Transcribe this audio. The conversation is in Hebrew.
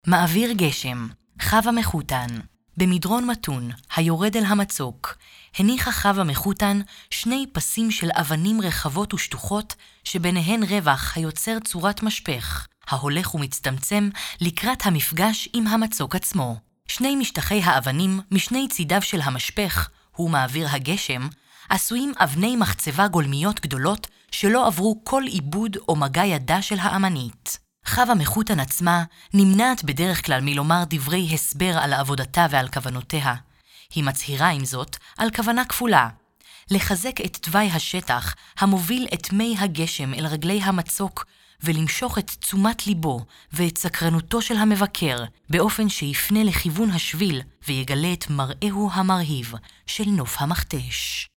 מעביר גשם, חווה מחותן. במדרון מתון, היורד אל המצוק, הניחה חווה מחותן שני פסים של אבנים רחבות ושטוחות, שביניהן רווח היוצר צורת משפך, ההולך ומצטמצם לקראת המפגש עם המצוק עצמו. שני משטחי האבנים משני צידיו של המשפך, הוא מעביר הגשם, עשויים אבני מחצבה גולמיות גדולות שלא עברו כל עיבוד או מגע ידה של האמנית. חווה מחותן עצמה נמנעת בדרך כלל מלומר דברי הסבר על עבודתה ועל כוונותיה. היא מצהירה עם זאת על כוונה כפולה, לחזק את תוואי השטח המוביל את מי הגשם אל רגלי המצוק ולמשוך את תשומת ליבו ואת סקרנותו של המבקר באופן שיפנה לכיוון השביל ויגלה את מראהו המרהיב של נוף המכתש.